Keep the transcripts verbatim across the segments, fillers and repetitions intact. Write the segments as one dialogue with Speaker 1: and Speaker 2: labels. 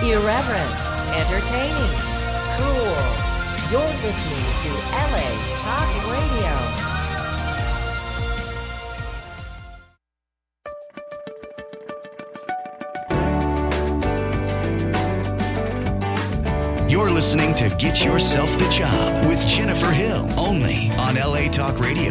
Speaker 1: Irreverent, entertaining, cool. You're listening to L A Talk Radio.
Speaker 2: You're listening to Get Yourself the Job with Jennifer Hill, only on L A Talk Radio.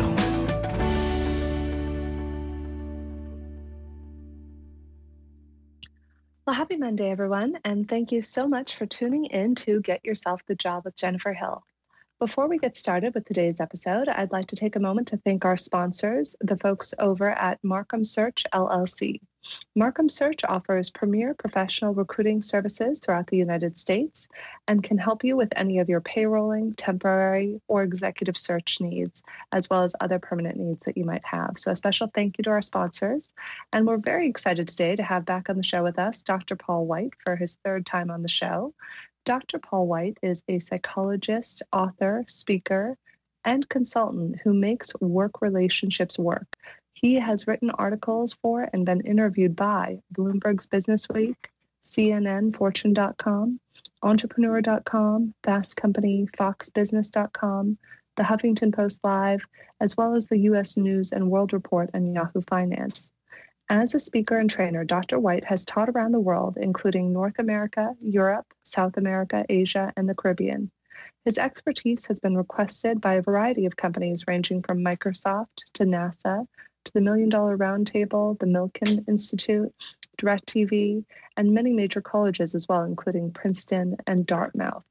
Speaker 3: Well, happy Monday, everyone, and thank you so much for tuning in to Get Yourself the Job with Jennifer Hill. Before we get started with today's episode, I'd like to take a moment to thank our sponsors, the folks over at Markham Search, L L C. Markham Search offers premier professional recruiting services throughout the United States and can help you with any of your payrolling, temporary, or executive search needs, as well as other permanent needs that you might have. So a special thank you to our sponsors. And we're very excited today to have back on the show with us Doctor Paul White for his third time on the show. Doctor Paul White is a psychologist, author, speaker, and consultant who makes work relationships work. He has written articles for and been interviewed by Bloomberg's Businessweek, C N N, Fortune dot com, Entrepreneur dot com, Fast Company, Fox Business dot com, The Huffington Post Live, as well as the U S News and World Report and Yahoo Finance. As a speaker and trainer, Doctor White has taught around the world, including North America, Europe, South America, Asia, and the Caribbean. His expertise has been requested by a variety of companies ranging from Microsoft to NASA, to the Million Dollar Roundtable, the Milken Institute, DirecTV, and many major colleges as well, including Princeton and Dartmouth.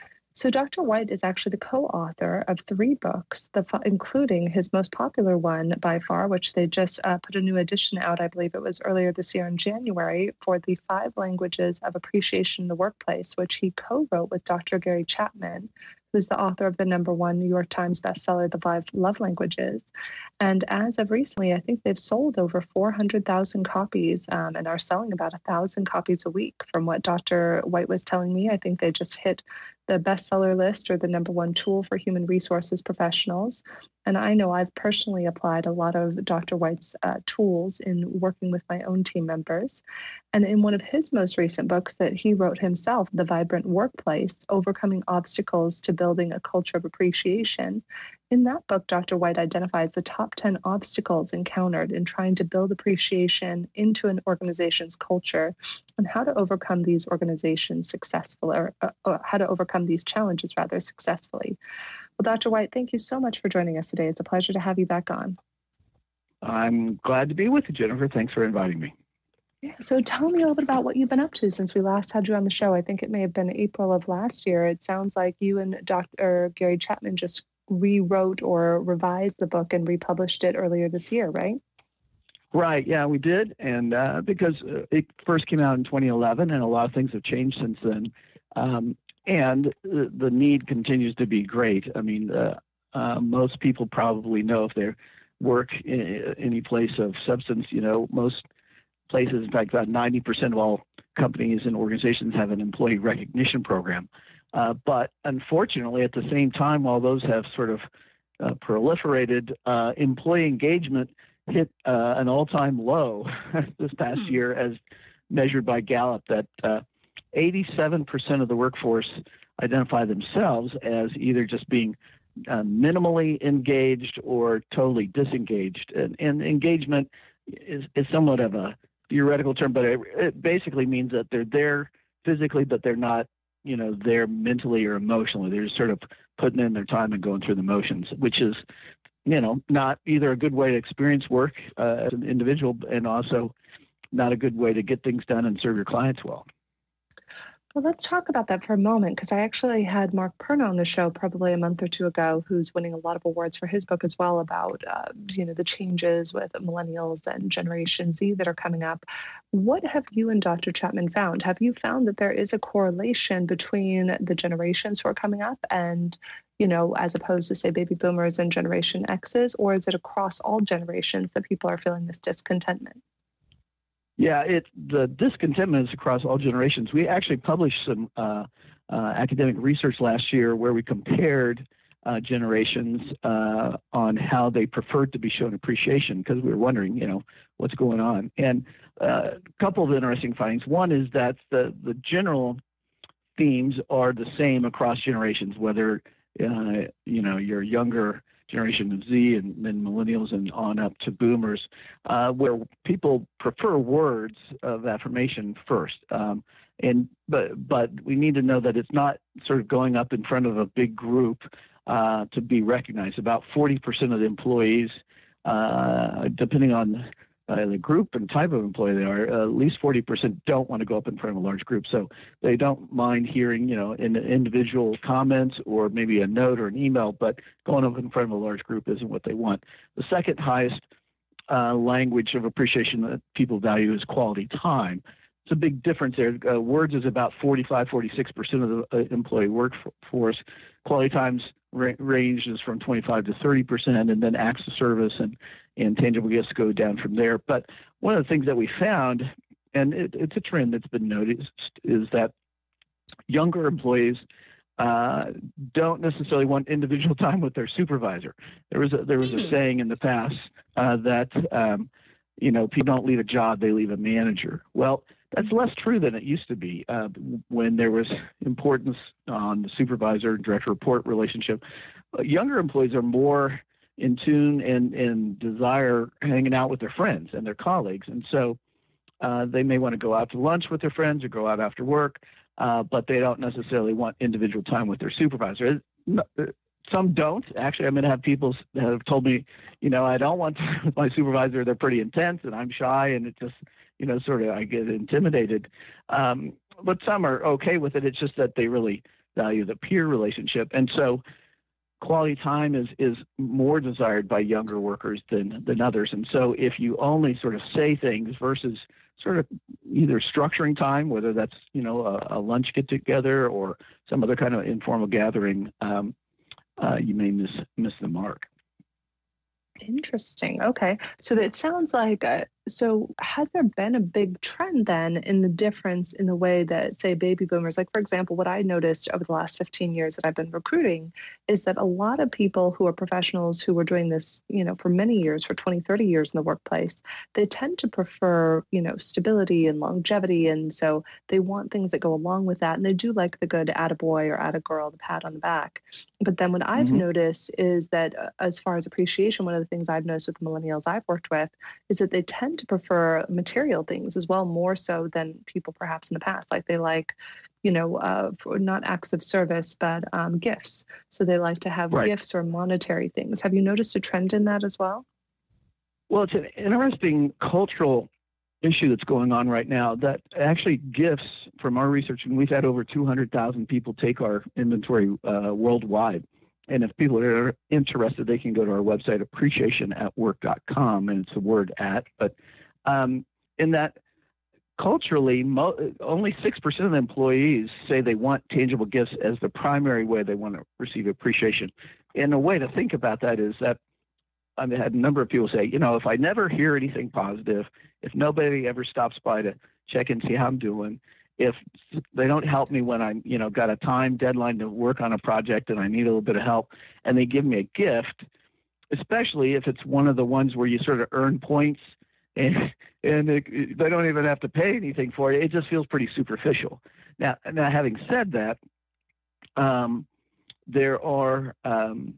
Speaker 3: So Doctor White is actually the co-author of three books, the, including his most popular one by far, which they just uh, put a new edition out, I believe it was earlier this year in January, for the Five Languages of Appreciation in the Workplace, which he co-wrote with Doctor Gary Chapman, who's the author of the number one New York Times bestseller, The Five Love Languages. And as of recently, I think they've sold over four hundred thousand copies um, and are selling about one thousand copies a week. From what Doctor White was telling me, I think they just hit the bestseller list or the number one tool for human resources professionals. And I know I've personally applied a lot of Doctor White's uh, tools in working with my own team members. And in one of his most recent books that he wrote himself, The Vibrant Workplace, Overcoming Obstacles to Building a Culture of Appreciation, in that book, Doctor White identifies the top ten obstacles encountered in trying to build appreciation into an organization's culture and how to overcome these organizations successfully, or, uh, or how to overcome these challenges rather successfully. Well, Doctor White, thank you so much for joining us today. It's a pleasure to have you back on.
Speaker 4: I'm glad to be with you, Jennifer. Thanks for inviting me.
Speaker 3: Yeah, so tell me a little bit about what you've been up to since we last had you on the show. I think it may have been April of last year. It sounds like you and Doctor Gary Chapman just rewrote or revised the book and republished it earlier this year, right?
Speaker 4: Right. Yeah, we did. And uh, because uh, it first came out in twenty eleven, and a lot of things have changed since then. Um, and the, the need continues to be great. I mean, uh, uh, most people probably know if they work in any place of substance, you know, most places, in fact, about ninety percent of all companies and organizations have an employee recognition program. Uh, but unfortunately, at the same time, while those have sort of uh, proliferated, uh, employee engagement hit uh, an all-time low this past mm-hmm. year, as measured by Gallup, that uh, eighty-seven percent of the workforce identify themselves as either just being uh, minimally engaged or totally disengaged. And, and engagement is, is somewhat of a theoretical term, but it, it basically means that they're there physically, but they're not, you know, there mentally or emotionally. They're just sort of putting in their time and going through the motions, which is, you know, not either a good way to experience work uh, as an individual, and also not a good way to get things done and serve your clients well.
Speaker 3: Well, let's talk about that for a moment, because I actually had Mark Perna on the show probably a month or two ago, who's winning a lot of awards for his book as well about, uh, you know, the changes with millennials and Generation Z that are coming up. What have you and Doctor Chapman found? Have you found that there is a correlation between the generations who are coming up and, you know, as opposed to, say, baby boomers and Generation X's, or is it across all generations that people are feeling this discontentment?
Speaker 4: Yeah, it the discontentment is across all generations. We actually published some uh, uh, academic research last year where we compared uh, generations uh, on how they preferred to be shown appreciation, because we were wondering, you know, what's going on. And uh, a couple of interesting findings. One is that the, the general themes are the same across generations, whether, uh, you know, you're younger generation of Z and then millennials and on up to boomers, uh, where people prefer words of affirmation first. Um, and but but we need to know that it's not sort of going up in front of a big group uh, to be recognized. About forty percent of the employees, uh, depending on uh, the group and type of employee they are, uh, at least forty percent don't want to go up in front of a large group. So they don't mind hearing, you know, in individual comments or maybe a note or an email, but going up in front of a large group isn't what they want. The second highest uh, language of appreciation that people value is quality time. It's a big difference there. Uh, words is about forty-five, forty-six percent of the uh, employee workforce. Quality times ra- ranges from twenty-five to thirty percent, and then acts of service and, and tangible gifts go down from there. But one of the things that we found, and it, it's a trend that's been noticed, is that younger employees uh, don't necessarily want individual time with their supervisor. There was a, there was a saying in the past uh, that um, you know, people don't leave a job, they leave a manager. Well, that's less true than it used to be uh, when there was importance on the supervisor and direct report relationship. Uh, younger employees are more in tune and, and desire hanging out with their friends and their colleagues. And so uh, they may want to go out to lunch with their friends or go out after work, uh, but they don't necessarily want individual time with their supervisor. Some don't. Actually, I'm going to have people that have told me, you know, I don't want to with my supervisor. They're pretty intense and I'm shy, and it just, you know, sort of I get intimidated. Um, but some are okay with it. It's just that they really value the peer relationship. And so quality time is is more desired by younger workers than than others. And so if you only sort of say things versus sort of either structuring time, whether that's, you know, a, a lunch get together or some other kind of informal gathering, um, uh, you may miss miss the mark.
Speaker 3: Interesting. Okay. So it sounds like, uh, so has there been a big trend then in the difference in the way that, say, baby boomers, like, for example, what I noticed over the last fifteen years that I've been recruiting is that a lot of people who are professionals who were doing this, you know, for many years, for twenty, thirty years in the workplace, they tend to prefer, you know, stability and longevity. And so they want things that go along with that. And they do like the good attaboy or attagirl, the pat on the back. But then what I've
Speaker 4: Mm-hmm.
Speaker 3: noticed is that uh, as far as appreciation, one of the things I've noticed with the millennials I've worked with is that they tend to prefer material things as well, more so than people perhaps in the past. Like they like, you know, uh, for not acts of service, but um, gifts. So they like to have
Speaker 4: Right.
Speaker 3: gifts or monetary things. Have you noticed a trend in that as well?
Speaker 4: Well, it's an interesting cultural issue that's going on right now, that actually gifts, from our research, and we've had over two hundred thousand people take our inventory uh, worldwide. And if people are interested, they can go to our website, appreciation at work dot com, and it's the word at. But um, in that, culturally, mo- only six percent of the employees say they want tangible gifts as the primary way they want to receive appreciation. And a way to think about that is that I've had a number of people say, you know, if I never hear anything positive, if nobody ever stops by to check and see how I'm doing, if they don't help me when I'm, you know, got a time deadline to work on a project and I need a little bit of help, and they give me a gift, especially if it's one of the ones where you sort of earn points and and it, they don't even have to pay anything for it, it just feels pretty superficial. Now, now having said that, um, there are um,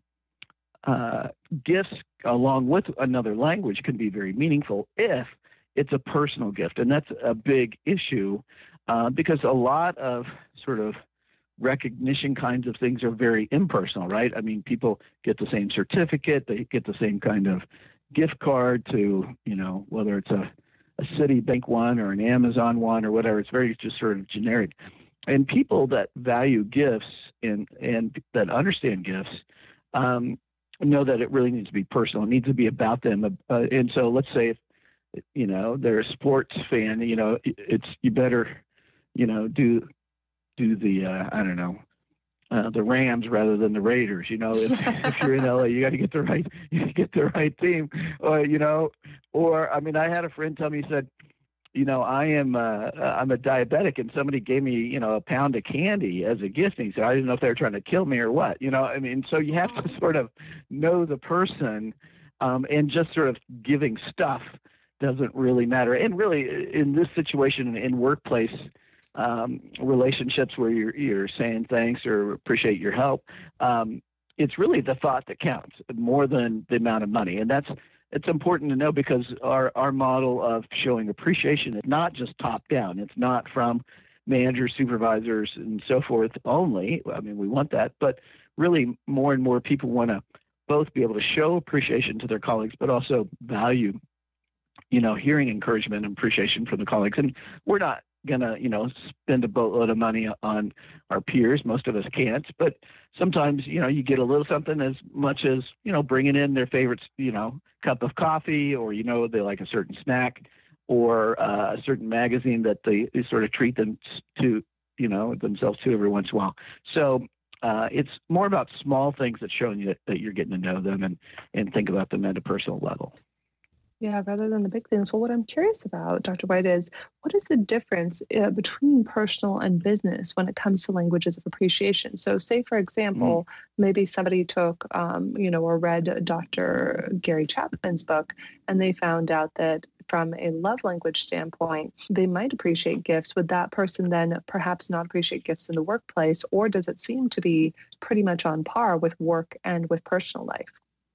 Speaker 4: uh, gifts along with another language can be very meaningful if it's a personal gift, and that's a big issue. Uh, because a lot of sort of recognition kinds of things are very impersonal, right? I mean, people get the same certificate, they get the same kind of gift card to, you know, whether it's a, a Citibank one or an Amazon one or whatever, it's very just sort of generic. And people that value gifts and, and that understand gifts um, know that it really needs to be personal. It needs to be about them. Uh, and so let's say if, you know, they're a sports fan, you know, it's, you better, you know, do do the uh, I don't know uh, the Rams rather than the Raiders. You know, if, if you're in L A, you got to get the right you get the right team. Or you know, or I mean, I had a friend tell me, he said, you know, I am uh, I'm a diabetic, and somebody gave me, you know, a pound of candy as a gift, and he said I didn't know if they were trying to kill me or what. You know, I mean, so you have to sort of know the person, um, and just sort of giving stuff doesn't really matter. And really, in this situation, in workplace um, relationships where you're you're saying thanks or appreciate your help, um, it's really the thought that counts more than the amount of money, and that's. It's important to know because our, our model of showing appreciation is not just top down. It's not from managers, supervisors, and so forth only. I mean, we want that, but really more and more people want to both be able to show appreciation to their colleagues, but also value, you know, hearing encouragement and appreciation from the colleagues. And we're not going to, you know, spend a boatload of money on our peers. Most of us can't, but sometimes, you know, you get a little something as much as, you know, bringing in their favorite, you know, cup of coffee, or, you know, they like a certain snack or uh, a certain magazine that they, they sort of treat them to, you know, themselves to every once in a while. So uh, it's more about small things that showing you that, that you're getting to know them and, and think about them at a personal level.
Speaker 3: Yeah, rather than the big things. Well, what I'm curious about, Doctor White, is what is the difference uh, between personal and business when it comes to languages of appreciation? So say, for example, mm. maybe somebody took, um, you know, or read Doctor Gary Chapman's book, and they found out that from a love language standpoint, they might appreciate gifts. Would that person then perhaps not appreciate gifts in the workplace, or does it seem to be pretty much on par with work and with personal life?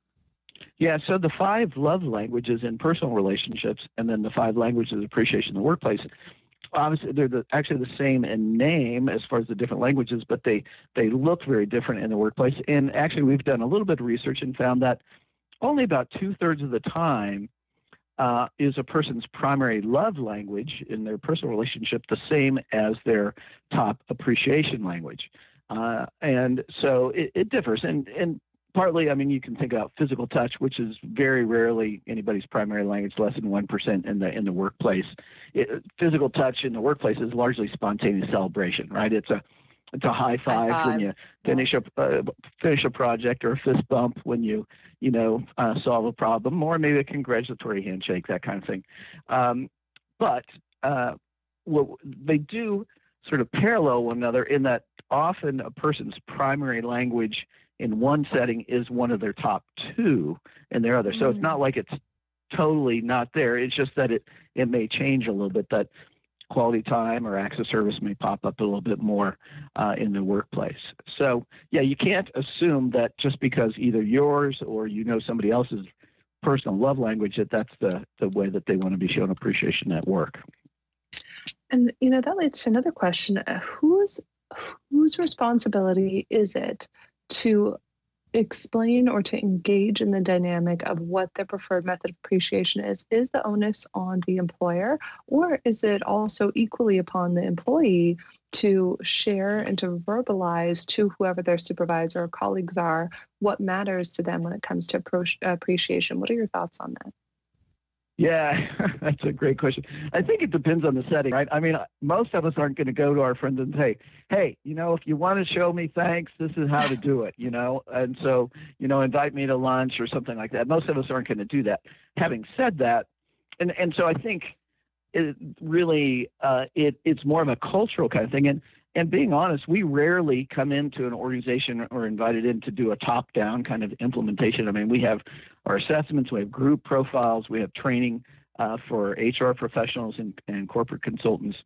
Speaker 4: Yeah, so the five love languages in personal relationships, and then the five languages of appreciation in the workplace, obviously they're the, actually the same in name as far as the different languages, but they, they look very different in the workplace. And actually, we've done a little bit of research and found that only about two-thirds of the time uh, is a person's primary love language in their personal relationship the same as their top appreciation language. Uh, and so it, it differs. And, and partly, I mean, you can think about physical touch, which is very rarely anybody's primary language, less than one percent in the in the workplace. It, physical touch in the workplace is largely spontaneous celebration, right? It's a it's a high five, high five. when you finish a uh, finish a project, or a fist bump when you you know uh, solve a problem, or maybe a congratulatory handshake, that kind of thing. Um, but uh, what they do sort of parallel one another in that often a person's primary language in one setting is one of their top two in their other. So mm. it's not like it's totally not there. It's just that it, it may change a little bit, that quality time or acts of service may pop up a little bit more uh, in the workplace. So, yeah, you can't assume that just because either yours or you know somebody else's personal love language, that that's the, the way that they want to be shown appreciation at work.
Speaker 3: And, you know, that leads to another question. Whose, whose responsibility is it to explain or to engage in the dynamic of what the preferred method of appreciation is? Is the onus on the employer, or is it also equally upon the employee to share and to verbalize to whoever their supervisor or colleagues are what matters to them when it comes to appro- appreciation? What are your thoughts on that?
Speaker 4: Yeah, that's a great question. I think it depends on the setting, right? I mean, most of us aren't going to go to our friends and say, hey, you know, if you want to show me thanks, this is how to do it, you know? And so, you know, invite me to lunch or something like that. Most of us aren't going to do that. Having said that, and, and so I think it really, uh, it it's more of a cultural kind of thing. And, and being honest, we rarely come into an organization or invited in to do a top-down kind of implementation. I mean, we have our assessments, we have group profiles, we have training uh, for H R professionals and, and corporate consultants,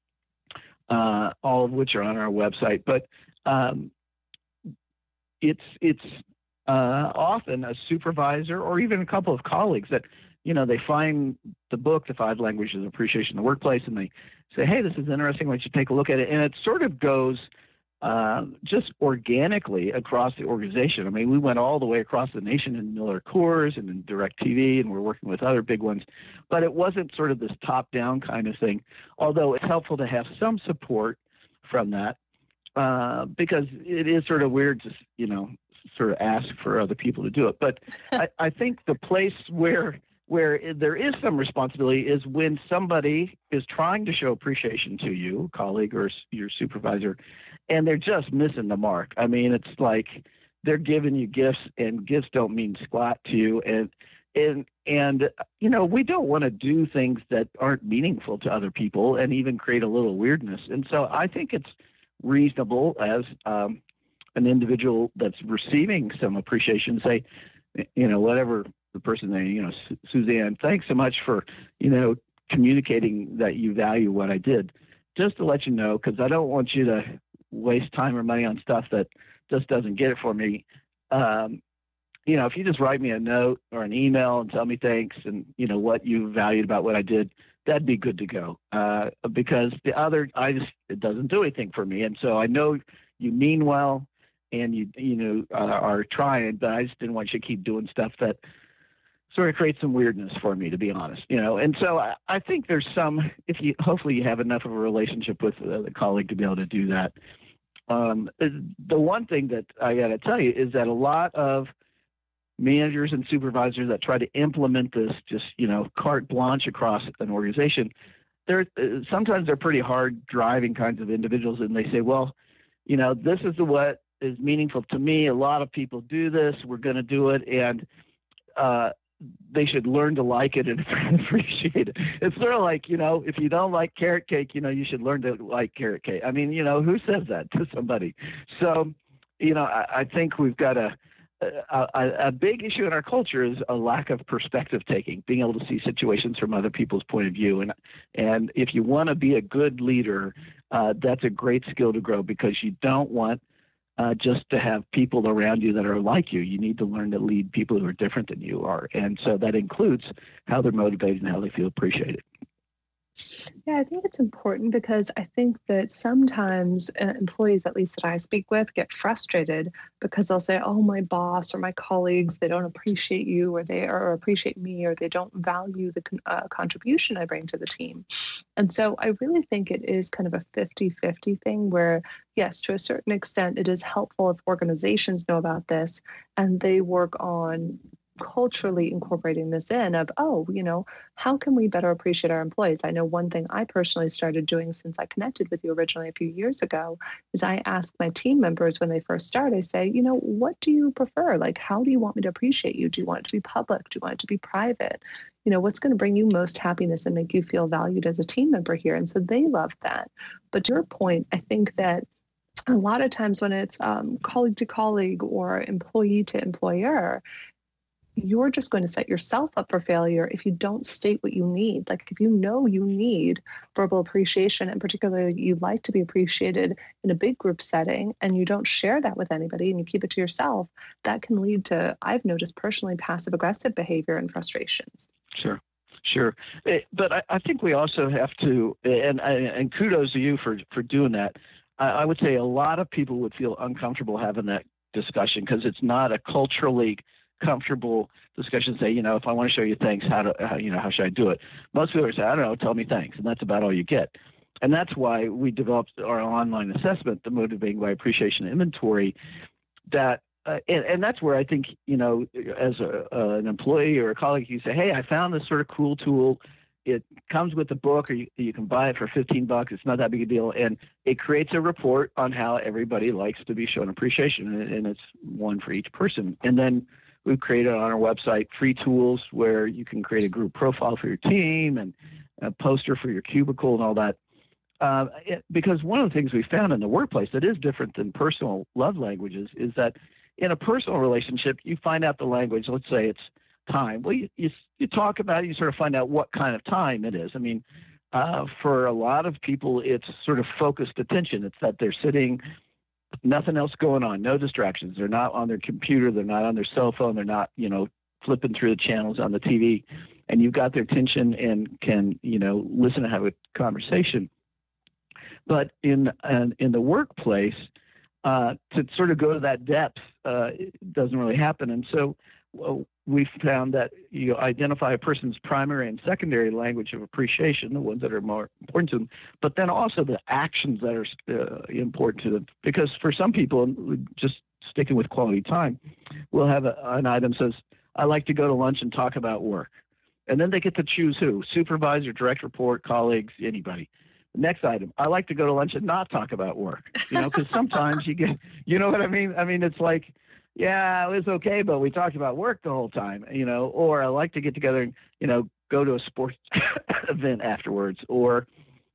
Speaker 4: uh, all of which are on our website. But um, it's it's uh, often a supervisor or even a couple of colleagues that, you know, they find the book, The Five Languages of Appreciation in the Workplace, and they say, hey, this is interesting, why don't you take a look at it? And it sort of goes uh, just organically across the organization. I mean, we went all the way across the nation in Miller Coors and in DirecTV, and we're working with other big ones. But it wasn't sort of this top-down kind of thing, although it's helpful to have some support from that uh, because it is sort of weird to, you know, sort of ask for other people to do it. But I, I think the place where where there is some responsibility is when somebody is trying to show appreciation to you, colleague or your supervisor, and they're just missing the mark. I mean, it's like they're giving you gifts, and gifts don't mean squat to you. And and and you know, we don't want to do things that aren't meaningful to other people and even create a little weirdness. And so I think it's reasonable as um, an individual that's receiving some appreciation, say, you know, whatever the person name, you know, Su- Suzanne, thanks so much for, you know, communicating that you value what I did. Just to let you know, because I don't want you to waste time or money on stuff that just doesn't get it for me. Um, you know, if you just write me a note or an email and tell me thanks and, you know, what you valued about what I did, that'd be good to go. Uh, because the other, I just, it doesn't do anything for me. And so I know you mean well and you, you know, uh, are trying, but I just didn't want you to keep doing stuff that sort of creates some weirdness for me, to be honest, you know. And so I, I think there's some, if you, hopefully you have enough of a relationship with uh, the colleague to be able to do that. Um, the one thing that I got to tell you is that a lot of managers and supervisors that try to implement this, just, you know, carte blanche across an organization, they're uh, sometimes they're pretty hard driving kinds of individuals, and they say, well, you know, this is the what is meaningful to me. A lot of people do this. We're going to do it, and uh, they should learn to like it and appreciate it. It's sort of like, you know, if you don't like carrot cake, you know, you should learn to like carrot cake. I mean, you know, who says that to somebody? So, you know, I, I think we've got a, a, a big issue in our culture is a lack of perspective taking, being able to see situations from other people's point of view. And, and if you want to be a good leader, uh, that's a great skill to grow, because you don't want Uh, just to have people around you that are like you. You need to learn to lead people who are different than you are. And so that includes how they're motivated and how they feel appreciated.
Speaker 3: Yeah, I think it's important because I think that sometimes uh, employees, at least that I speak with, get frustrated because they'll say, oh, my boss or my colleagues, they don't appreciate you, or they or appreciate me, or they don't value the con- uh, contribution I bring to the team. And so I really think it is kind of a fifty-fifty thing where, yes, to a certain extent, it is helpful if organizations know about this and they work on culturally incorporating this in of, oh, you know, how can we better appreciate our employees? I know one thing I personally started doing since I connected with you originally a few years ago is I ask my team members when they first start, I say, you know, what do you prefer? Like, how do you want me to appreciate you? Do you want it to be public? Do you want it to be private? You know, what's going to bring you most happiness and make you feel valued as a team member here? And so they love that. But to your point, I think that a lot of times when it's um, colleague to colleague or employee to employer, you're just going to set yourself up for failure if you don't state what you need. Like, if you know you need verbal appreciation, and particularly you'd like to be appreciated in a big group setting, and you don't share that with anybody and you keep it to yourself, that can lead to, I've noticed personally, passive aggressive behavior and frustrations.
Speaker 4: Sure. Sure. But I, I think we also have to, and, and kudos to you for, for doing that. I, I would say a lot of people would feel uncomfortable having that discussion because it's not a culturally comfortable discussion. Say, you know, if I want to show you thanks, how do how, you know, how should I do it? Most people say, I don't know, tell me thanks, and that's about all you get. And that's why we developed our online assessment, the Motivating by Appreciation Inventory. That uh, and, and that's where I think, you know, as a, uh, an employee or a colleague, you say, hey, I found this sort of cool tool. It comes with a book, or you, you can buy it for fifteen bucks. It's not that big a deal. And it creates a report on how everybody likes to be shown appreciation. And, and it's one for each person. And then we've created on our website free tools where you can create a group profile for your team and a poster for your cubicle and all that. Uh, it, because one of the things we found in the workplace that is different than personal love languages is that in a personal relationship, you find out the language. Let's say it's time. Well, you, you, you talk about it, you sort of find out what kind of time it is. I mean, uh, for a lot of people, it's sort of focused attention. It's that they're sitting, nothing else going on, no distractions. They're not on their computer. They're not on their cell phone. They're not, you know, flipping through the channels on the T V. And you've got their attention and can, you know, listen and have a conversation. But in uh, in the workplace, uh, to sort of go to that depth uh, it doesn't really happen. And so well, we found that you identify a person's primary and secondary language of appreciation, the ones that are more important to them, but then also the actions that are uh, important to them. Because for some people, just sticking with quality time, we'll have a, an item that says, I like to go to lunch and talk about work. And then they get to choose who, supervisor, direct report, colleagues, anybody. Next item, I like to go to lunch and not talk about work, you know, because sometimes you get, you know what I mean? I mean, it's like, yeah, it was okay, but we talked about work the whole time, you know, or I like to get together and, you know, go to a sports event afterwards, or,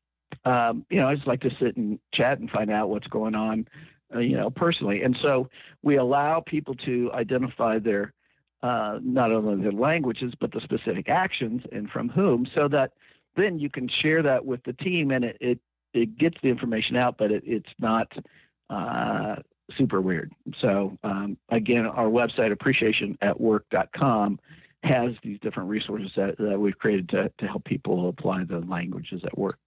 Speaker 4: um, you know, I just like to sit and chat and find out what's going on, uh, you know, personally. And so we allow people to identify their, uh, not only their languages, but the specific actions and from whom, so that then you can share that with the team, and it, it, it gets the information out, but it, it's not, uh, super weird. So um, again, our website, appreciation at work dot com, has these different resources that, that we've created to, to help people apply the languages at work.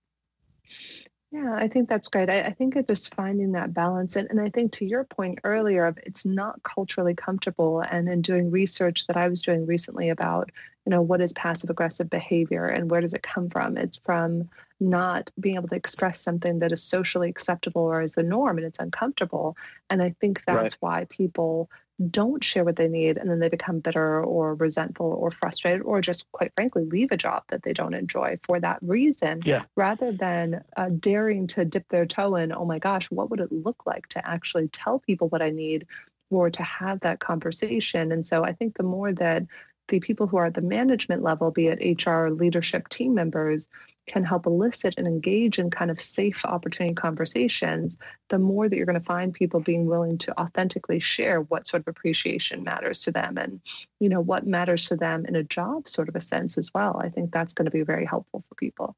Speaker 3: Yeah, I think that's great. I, I think it's just finding that balance. And, and I think to your point earlier, of it's not culturally comfortable. And in doing research that I was doing recently about, you know, what is passive aggressive behavior and where does it come from? It's from not being able to express something that is socially acceptable or is the norm, and it's uncomfortable. And I think that's right. Why people don't share what they need, and then they become bitter or resentful or frustrated, or just quite frankly leave a job that they don't enjoy for that reason,
Speaker 4: yeah.
Speaker 3: rather than uh, daring to dip their toe in, oh my gosh, what would it look like to actually tell people what I need, or to have that conversation. And so I think the more that the people who are at the management level, be it H R, leadership, team members, can help elicit and engage in kind of safe opportunity conversations, the more that you're going to find people being willing to authentically share what sort of appreciation matters to them, and, you know, what matters to them in a job sort of a sense as well. I think that's going to be very helpful for people.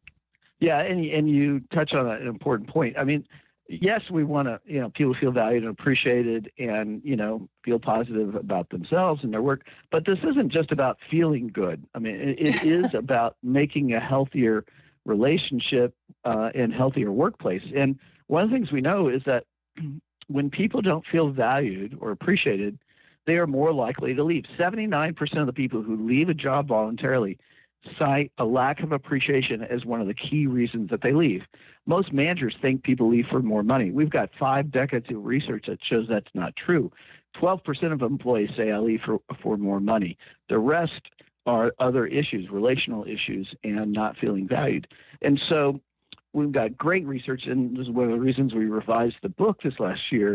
Speaker 4: Yeah, and, and you touch on an important point. I mean, yes, we want to, you know, people feel valued and appreciated and, you know, feel positive about themselves and their work. But this isn't just about feeling good. I mean, it, it is about making a healthier relationship uh, and healthier workplace. And one of the things we know is that when people don't feel valued or appreciated, they are more likely to leave. seventy-nine percent of the people who leave a job voluntarily cite a lack of appreciation as one of the key reasons that they leave. Most managers think people leave for more money. We've got five decades of research that shows that's not true. twelve percent of employees say I leave for, for more money. The rest are other issues, relational issues, and not feeling valued. And so we've got great research, and this is one of the reasons we revised the book this last year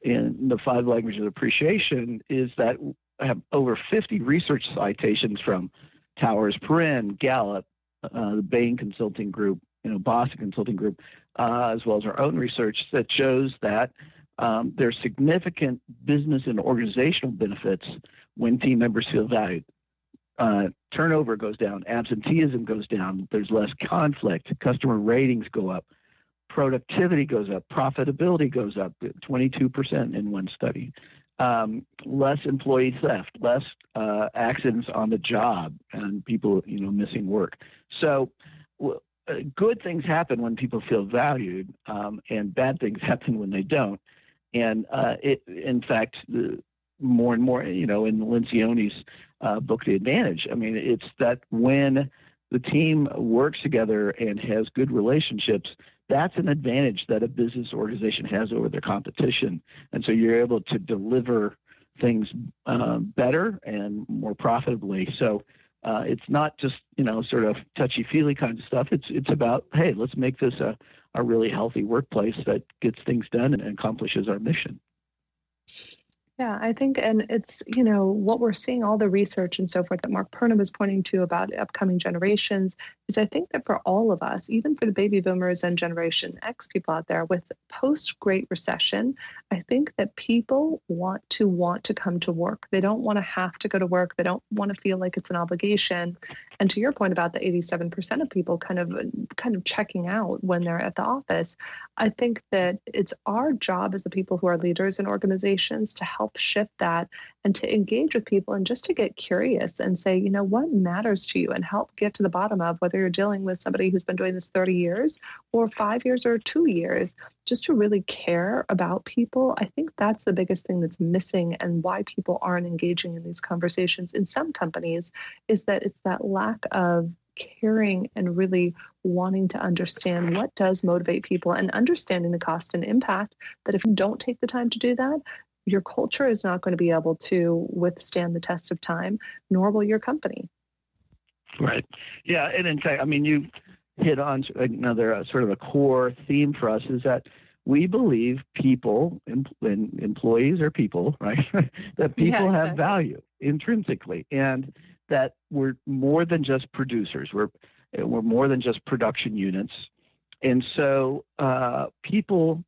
Speaker 4: in the five languages of appreciation, is that I have over fifty research citations from Towers Perrin, Gallup, uh, the Bain Consulting Group, you know, Boston Consulting Group, uh, as well as our own research that shows that um, there's significant business and organizational benefits when team members feel valued. Uh, turnover goes down, absenteeism goes down, there's less conflict, customer ratings go up, productivity goes up, profitability goes up, twenty-two percent in one study. Um, less employee theft, less uh, accidents on the job, and people, you know, missing work. So w- uh, good things happen when people feel valued, um, and bad things happen when they don't. And uh, it, in fact, the, more and more, you know, in Lencioni's uh, book, The Advantage, I mean, it's that when the team works together and has good relationships, that's an advantage that a business organization has over their competition. And so you're able to deliver things uh, better and more profitably. So uh, it's not just, you know, sort of touchy-feely kind of stuff. It's it's about, hey, let's make this a, a really healthy workplace that gets things done and accomplishes our mission.
Speaker 3: Yeah, I think, and it's, you know, what we're seeing, all the research and so forth that Mark Perna was pointing to about upcoming generations, is I think that for all of us, even for the baby boomers and Generation X people out there, with post-Great Recession, I think that people want to want to come to work. They don't want to have to go to work. They don't want to feel like it's an obligation. And to your point about the eighty-seven percent of people kind of kind of checking out when they're at the office, I think that it's our job as the people who are leaders in organizations to help shift that and to engage with people and just to get curious and say, you know, what matters to you, and help get to the bottom of whether you're dealing with somebody who's been doing this thirty years or five years or two years, just to really care about people. I think that's the biggest thing that's missing, and why people aren't engaging in these conversations in some companies is that it's that lack of caring and really wanting to understand what does motivate people, and understanding the cost and impact that if you don't take the time to do that, your culture is not going to be able to withstand the test of time, nor will your company.
Speaker 4: Right. Yeah. And in fact, I mean, you hit on another uh, sort of a core theme for us, is that we believe people, em- and employees are people, right? that people
Speaker 3: Yeah,
Speaker 4: have
Speaker 3: exactly.
Speaker 4: value intrinsically, and that we're more than just producers. We're we're more than just production units, and so uh, people.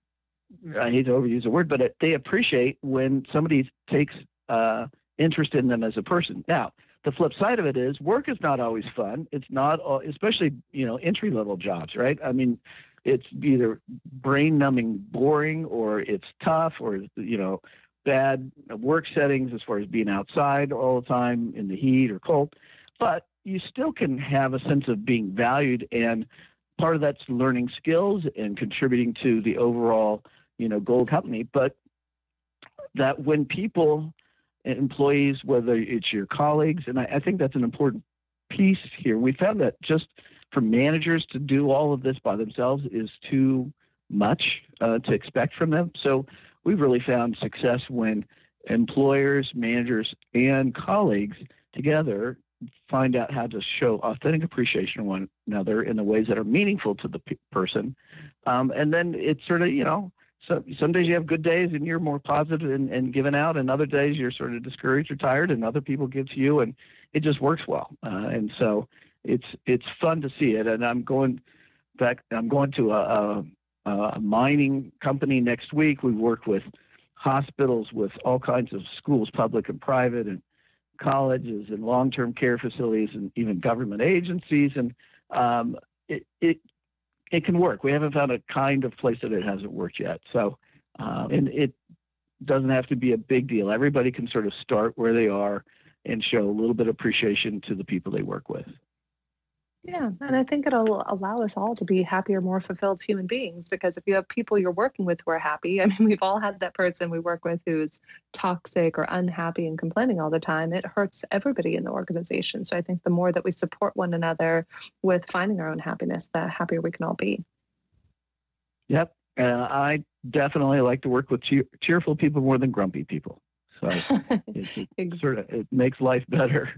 Speaker 4: I hate to overuse the word, but it, they appreciate when somebody takes uh, interest in them as a person. Now, the flip side of it is work is not always fun. It's not, all, especially, you know, entry level jobs, right? I mean, it's either brain numbing boring, or it's tough, or, you know, bad work settings as far as being outside all the time in the heat or cold. But you still can have a sense of being valued, and part of that's learning skills and contributing to the overall, you know, goal of the company. But that when people, employees, whether it's your colleagues, and I, I think that's an important piece here. We found that just for managers to do all of this by themselves is too much uh, to expect from them. So we've really found success when employers, managers, and colleagues together find out how to show authentic appreciation of one another in the ways that are meaningful to the pe- person. Um, and then it's sort of, you know, so some days you have good days and you're more positive and, and giving out, and other days you're sort of discouraged or tired, and other people give to you, and it just works well. Uh, and so it's it's fun to see it. And I'm going back. I'm going to a, a, a mining company next week. We work with hospitals, with all kinds of schools, public and private, and colleges and long-term care facilities, and even government agencies. And um, it, it it can work. We haven't found a kind of place that it hasn't worked yet. So, uh, and it doesn't have to be a big deal. Everybody can sort of start where they are and show a little bit of appreciation to the people they work with.
Speaker 3: Yeah, and I think it'll allow us all to be happier, more fulfilled human beings, because if you have people you're working with who are happy, I mean, we've all had that person we work with who's toxic or unhappy and complaining all the time. It hurts everybody in the organization. So I think the more that we support one another with finding our own happiness, the happier we can all be.
Speaker 4: Yep. Uh, I definitely like to work with cheer- cheerful people more than grumpy people. So it, it sort of it makes life better.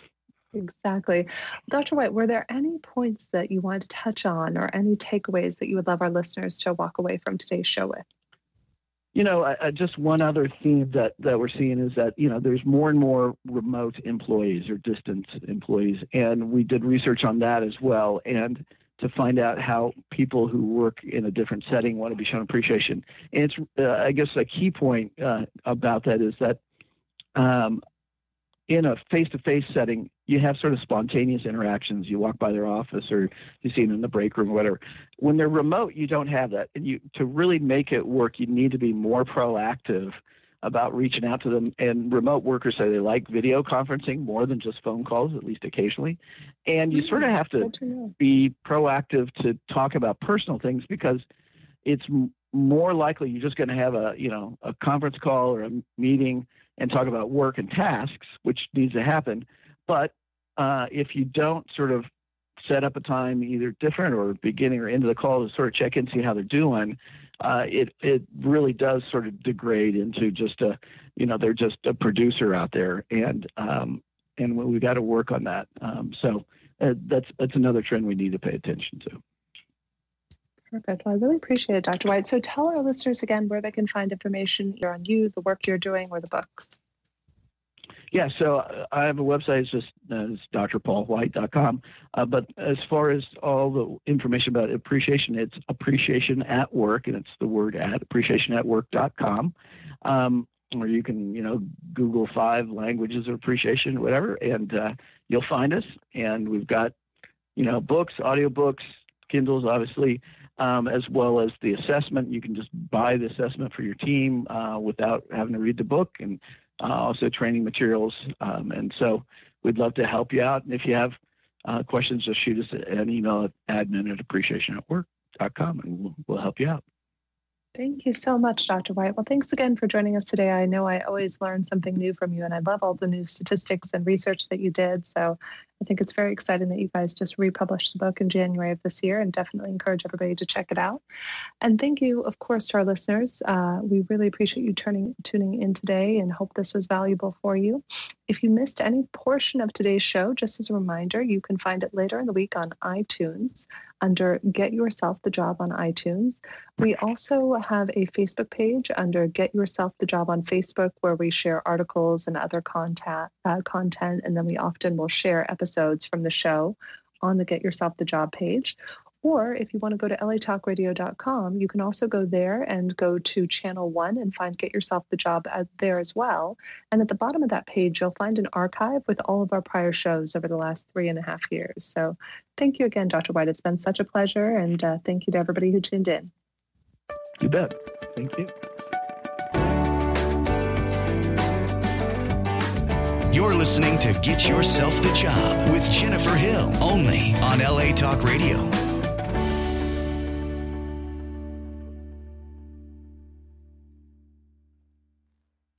Speaker 3: Exactly. Doctor White, were there any points that you wanted to touch on, or any takeaways that you would love our listeners to walk away from today's show with?
Speaker 4: You know, I, I, just one other theme that, that we're seeing is that, you know, there's more and more remote employees or distance employees. And we did research on that as well. And to find out how people who work in a different setting want to be shown appreciation. And it's, uh, I guess, a key point uh, about that is that um, in a face-to-face setting, you have sort of spontaneous interactions. You walk by their office, or you see them in the break room or whatever. When they're remote, you don't have that. And you, to really make it work, you need to be more proactive about reaching out to them. And remote workers say they like video conferencing more than just phone calls, at least occasionally. And you mm, sort of have to, to be proactive to talk about personal things, because it's m- more likely you're just going to have a, you know, a conference call or a meeting and talk about work and tasks, which needs to happen. But uh, if you don't sort of set up a time, either different or beginning or end of the call, to sort of check in, see how they're doing, uh, it it really does sort of degrade into just a, you know, they're just a producer out there, and um, and we got to work on that. Um, so uh, that's that's another trend we need to pay attention to.
Speaker 3: Perfect. Well, I really appreciate it, Doctor White. So tell our listeners again where they can find information either on you, the work you're doing, or the books.
Speaker 4: Yeah, so I have a website. It's just uh, it's d r paul white dot com. Uh, but as far as all the information about appreciation, it's appreciation at work, and it's the word at appreciation at work dot com. Um, or you can, you know, Google five languages of appreciation, whatever, and uh, you'll find us. And we've got, you know, books, audiobooks, Kindles, obviously, um, as well as the assessment. You can just buy the assessment for your team uh, without having to read the book, and Uh, also training materials. Um, and so we'd love to help you out. And if you have uh, questions, just shoot us an email at admin at appreciation at work dot com, and we'll, we'll help you out.
Speaker 3: Thank you so much, Doctor White. Well, thanks again for joining us today. I know I always learn something new from you, and I love all the new statistics and research that you did. So I think it's very exciting that you guys just republished the book in January of this year, and definitely encourage everybody to check it out. And thank you, of course, to our listeners. Uh, we really appreciate you turning, tuning in today and hope this was valuable for you. If you missed any portion of today's show, just as a reminder, you can find it later in the week on iTunes under Get Yourself the Job on iTunes. We also have a Facebook page under Get Yourself the Job on Facebook, where we share articles and other content, uh, content, and then we often will share episodes from the show on the Get Yourself the Job page. Or if you want to go to L A talk radio dot com, you can also go there and go to channel one and find Get Yourself the Job there as well. And at the bottom of that page, you'll find an archive with all of our prior shows over the last three and a half years. So thank you again, Doctor White. It's been such a pleasure. And uh, thank you to everybody who tuned in.
Speaker 4: You bet. Thank you.
Speaker 2: You're listening to Get Yourself the Job with Jennifer Hill, only on L A Talk Radio.